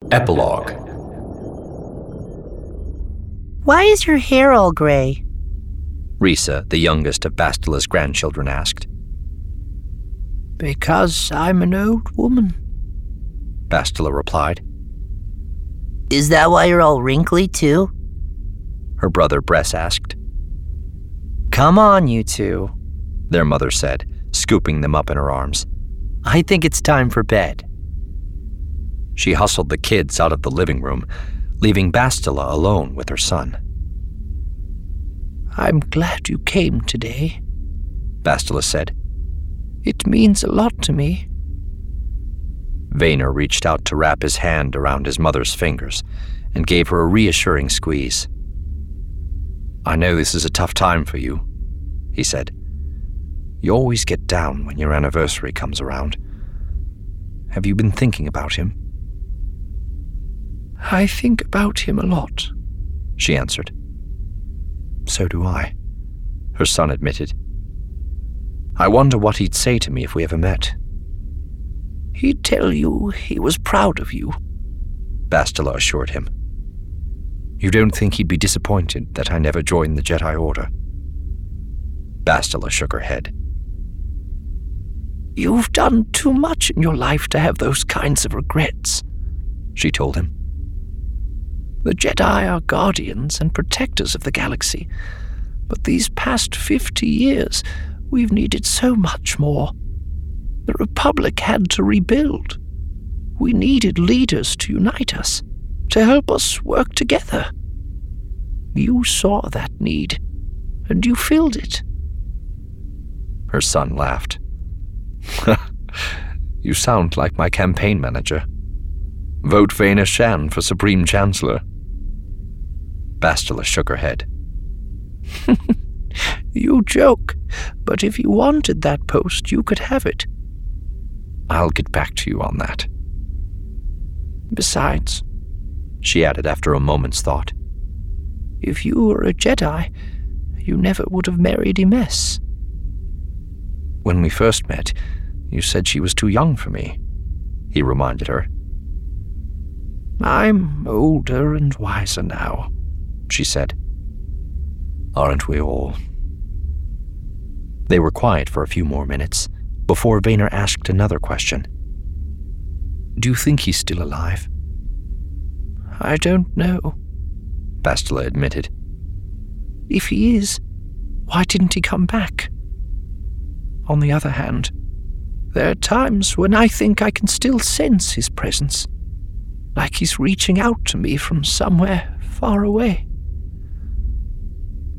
Epilogue. Why is your hair all gray? Risa, the youngest of Bastila's grandchildren, asked. Because I'm an old woman, Bastila replied. Is that why you're all wrinkly too? Her brother Bress asked. Come on, you two, their mother said, scooping them up in her arms. I think it's time for bed. She hustled the kids out of the living room, leaving Bastila alone with her son. I'm glad you came today, Bastila said. It means a lot to me. Vaynor reached out to wrap his hand around his mother's fingers and gave her a reassuring squeeze. I know this is a tough time for you, he said. You always get down when your anniversary comes around. Have you been thinking about him? I think about him a lot, she answered. So do I, her son admitted. I wonder what he'd say to me if we ever met. He'd tell you he was proud of you, Bastila assured him. You don't think he'd be disappointed that I never joined the Jedi Order? Bastila shook her head. You've done too much in your life to have those kinds of regrets, she told him. The Jedi are guardians and protectors of the galaxy, but these past 50 years, we've needed so much more. The Republic had to rebuild. We needed leaders to unite us, to help us work together. You saw that need, and you filled it. Her son laughed. You sound like my campaign manager. Vote Vaynor Shan for Supreme Chancellor. Bastila shook her head. You joke, but if you wanted that post, you could have it. I'll get back to you on that. Besides, she added after a moment's thought, if you were a Jedi, you never would have married Imes. When we first met, you said she was too young for me, he reminded her. I'm older and wiser now, she said. Aren't we all? They were quiet for a few more minutes before Vaynor asked another question. Do you think he's still alive? I don't know, Bastila admitted. If he is, why didn't he come back? On the other hand, there are times when I think I can still sense his presence, like he's reaching out to me from somewhere far away.